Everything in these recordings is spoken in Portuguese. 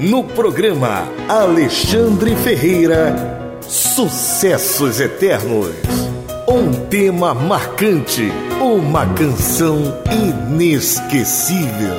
No programa Alexandre Ferreira, Sucessos Eternos. Um tema marcante, uma canção inesquecível.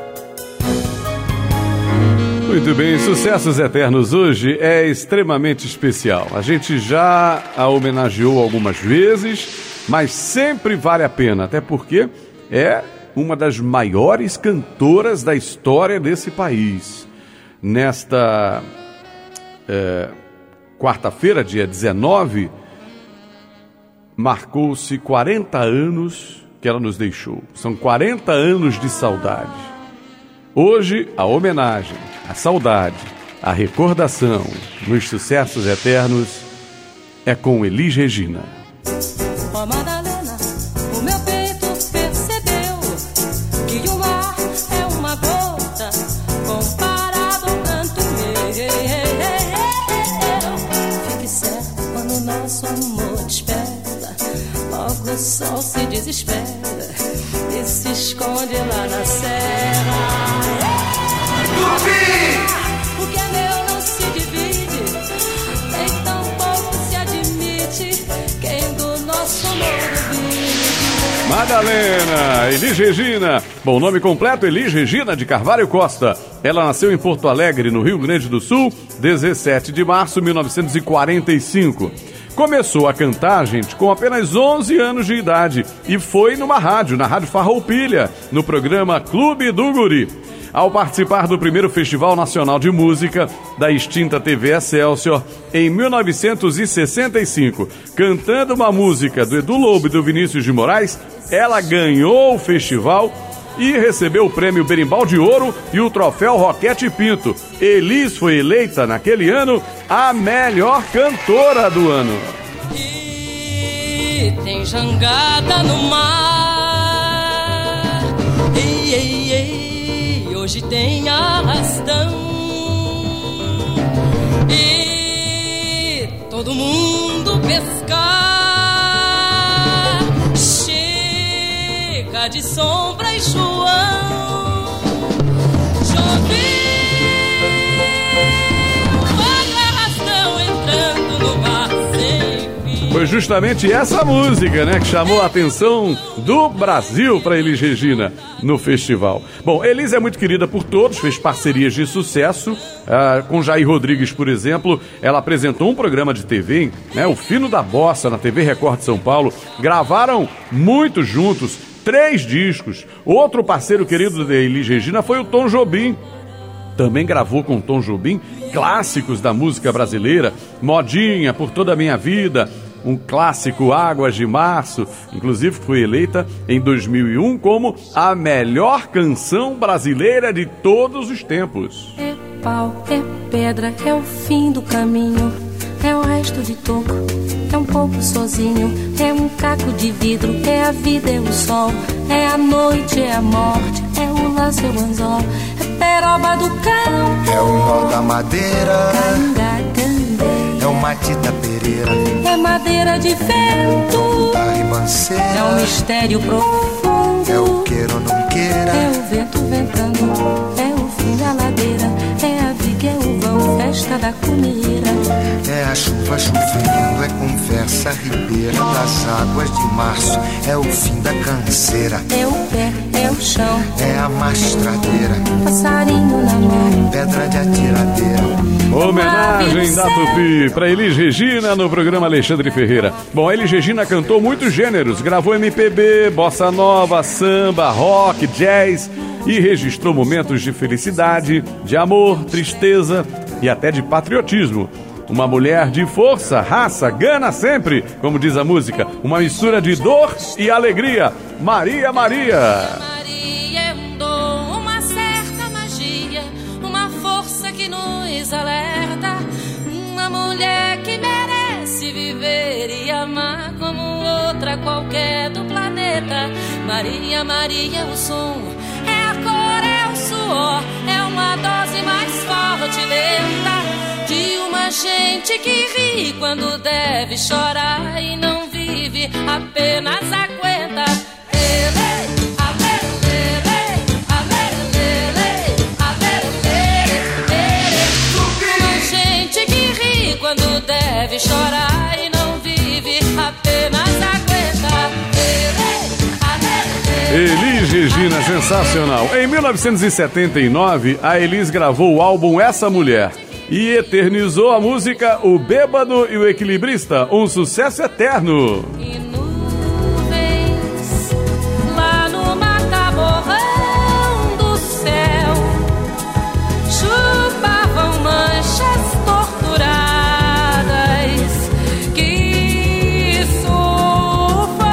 Muito bem, Sucessos Eternos hoje é extremamente especial. A gente já a homenageou algumas vezes, mas sempre vale a pena, até porque é uma das maiores cantoras da história desse país. Nesta quarta-feira, dia 19, marcou-se 40 anos que ela nos deixou. São 40 anos de saudade. Hoje, a homenagem, a saudade, a recordação nos Sucessos Eternos é com Elis Regina. Ó Madalena, o meu peito percebeu que o mar é uma gota comparado ao canto meu. Fique certo quando nosso amor desperta, logo o sol se desespera e se esconde lá na serra. O que é meu não se divide, nem tão pouco se admite quem do nosso amor vive. Madalena, Elis Regina. Bom, nome completo, Elis Regina de Carvalho Costa. Ela nasceu em Porto Alegre, no Rio Grande do Sul, 17 de março de 1945. Começou a cantar, gente, com apenas 11 anos de idade e foi numa rádio, na Rádio Farroupilha, no programa Clube do Guri. Ao participar do primeiro Festival Nacional de Música da extinta TV Excelsior, em 1965, cantando uma música do Edu Lobo e do Vinícius de Moraes, ela ganhou o festival e recebeu o prêmio Berimbau de Ouro e o troféu Roquete Pinto. Elis foi eleita, naquele ano, a melhor cantora do ano. E tem jangada no mar, ei, ei, ei. Hoje tem arrastão e todo mundo pescar. Chega de Sombra e João, choveu arrastão entrando no mar sem fim. Foi justamente essa música, né, que chamou a atenção do Brasil para Elis Regina no festival. Bom, Elis é muito querida por todos, fez parcerias de sucesso, com Jair Rodrigues, por exemplo. Ela apresentou um programa de TV, né, O Fino da Bossa, na TV Record de São Paulo. Gravaram muito juntos, 3 discos. Outro parceiro querido da Elis Regina foi o Tom Jobim. Também gravou com Tom Jobim clássicos da música brasileira, Modinha, Por Toda a Minha Vida, um clássico, Águas de Março. Inclusive foi eleita em 2001 como a melhor canção brasileira de todos os tempos. É pau, é pedra, é o fim do caminho, é o resto de toco, é um pouco sozinho, é um caco de vidro, é a vida, é o sol, é a noite, é a morte, é o laço, é o anzol, é peroba do cão, é o nó da madeira, é o matita pereira, é madeira de vento, a ribanceira, é um mistério profundo, é o queira ou não queira, é o vento ventando, é o fim da ladeira, é a viga, é o vão, festa da cumeira, é a chuva chovendo, é conversa ribeira das águas de março, é o fim da canseira, é o pé, é o chão, é a mastradeira, passarinho na mão, pedra de atiradeira. Homenagem da Tupi para Elis Regina no programa Alexandre Ferreira. Bom, a Elis Regina cantou muitos gêneros, gravou MPB, bossa nova, samba, rock, jazz e registrou momentos de felicidade, de amor, tristeza e até de patriotismo. Uma mulher de força, raça, gana sempre, como diz a música, uma mistura de dor e alegria. Maria, Maria. Maria é um dom, uma certa magia, uma força que nos alerta, uma mulher que merece viver e amar como outra qualquer do planeta. Maria, Maria é o som, é a cor, é o suor, é uma dose mais forte e lenta de uma gente que ri quando deve chorar e não vive, apenas aguenta. deve chorar e não vive, apenas aguenta. Elis Regina, sensacional. Em 1979, a Elis gravou o álbum Essa Mulher e eternizou a música O Bêbado e o Equilibrista, um sucesso eterno. E nuvens lá no mataborrão do céu chupavam manchas torturadas que sufoco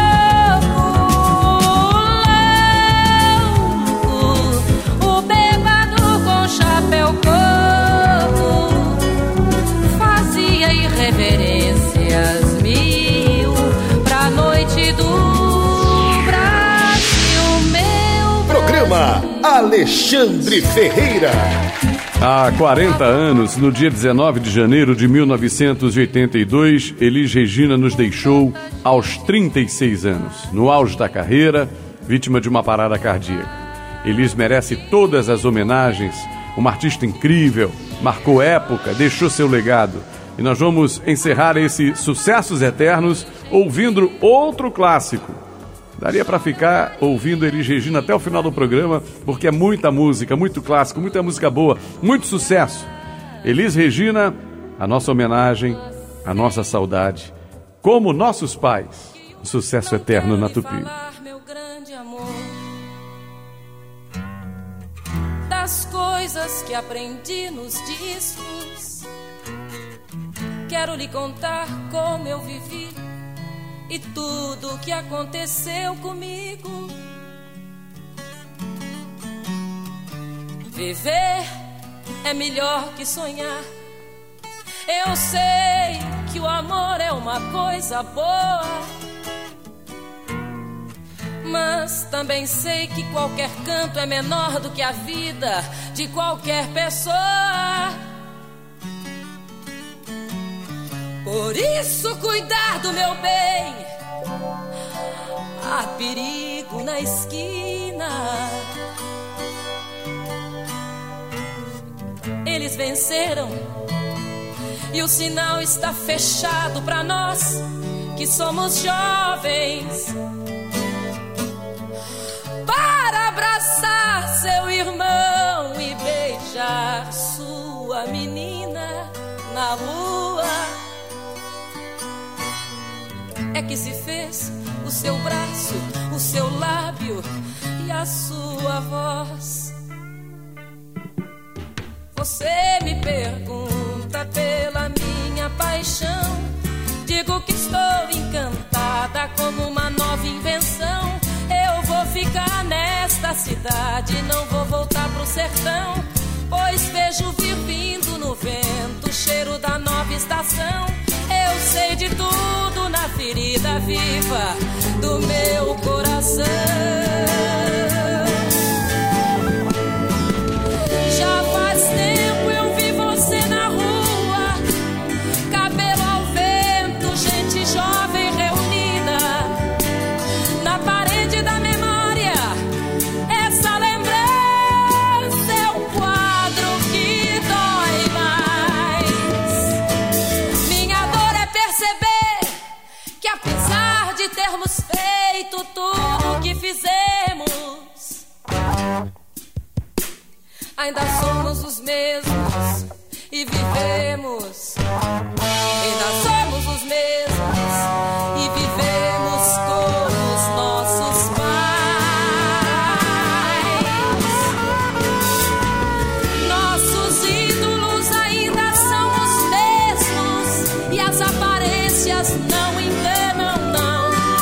louco. O bêbado com chapéu coco fazia irreverências mil pra noite do Brasil, meu Programa Alexandre Ferreira. Há 40 anos, no dia 19 de janeiro de 1982, Elis Regina nos deixou aos 36 anos, no auge da carreira, vítima de uma parada cardíaca. Elis merece todas as homenagens, uma artista incrível, marcou época, deixou seu legado. E nós vamos encerrar esse Sucessos Eternos ouvindo outro clássico. Daria para ficar ouvindo Elis Regina até o final do programa, porque é muita música, muito clássico, muita música boa, muito sucesso. Elis Regina, a nossa homenagem, a nossa saudade, como nossos pais, um sucesso eterno na Tupi. Meu grande amor, das coisas que aprendi nos discos, quero lhe contar como eu vivi e tudo o que aconteceu comigo. Viver é melhor que sonhar. Eu sei que o amor é uma coisa boa, mas também sei que qualquer canto é menor do que a vida de qualquer pessoa. Por isso, cuidar do meu bem. Há perigo na esquina. Eles venceram e o sinal está fechado para nós que somos jovens, para abraçar seu irmão e beijar sua menina na rua. É que se fez o seu braço, o seu lábio e a sua voz. Você me pergunta pela minha paixão, digo que estou encantada como uma nova invenção. Eu vou ficar nesta cidade, não vou voltar pro sertão, pois vejo vir vindo no vento o cheiro da nova estação. Eu sei de tudo na ferida viva do meu coração. Já faz tempo eu vi você na rua, cabelo ao vento, gente jovem reunida na parede da memória. Essa lembrança é um quadro que dói mais. Minha dor é perceber que apesar de termos feito tudo o que fizemos, ainda somos os mesmos e vivemos. Ainda somos os mesmos e vivemos como os nossos pais. Nossos ídolos ainda são os mesmos e as aparências não enganam, não.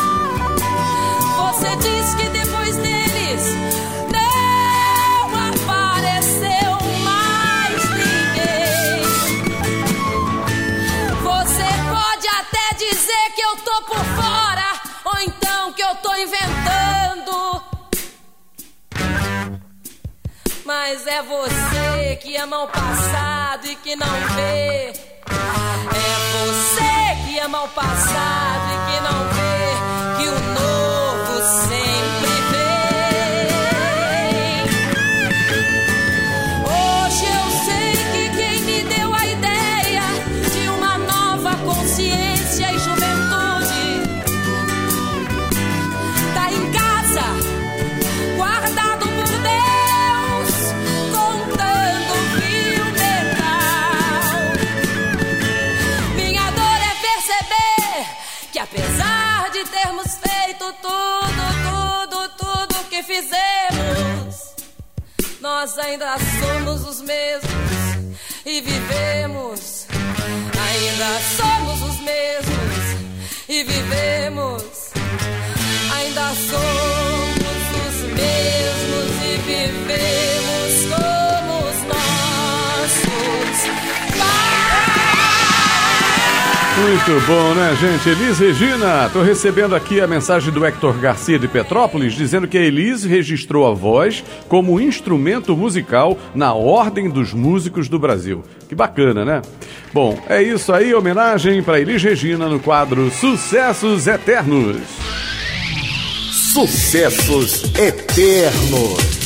Você diz que depois deles não apareceu mais ninguém. Você pode até dizer que eu tô por fora, ou então que eu tô inventando, mas é você que ama o passado e que não vê. É você que ama o passado e que não vê que o novo sempre vem. Hoje eu sei que quem me deu a ideia de uma nova nós ainda somos os mesmos e vivemos. Ainda somos os mesmos e vivemos. Ainda somos os mesmos e vivemos como os nossos pais. Muito bom, né, gente? Elis Regina, tô recebendo aqui a mensagem do Hector Garcia de Petrópolis, dizendo que a Elis registrou a voz como instrumento musical na Ordem dos Músicos do Brasil. Que bacana, né? Bom, é isso aí, homenagem para Elis Regina no quadro Sucessos Eternos. Sucessos Eternos.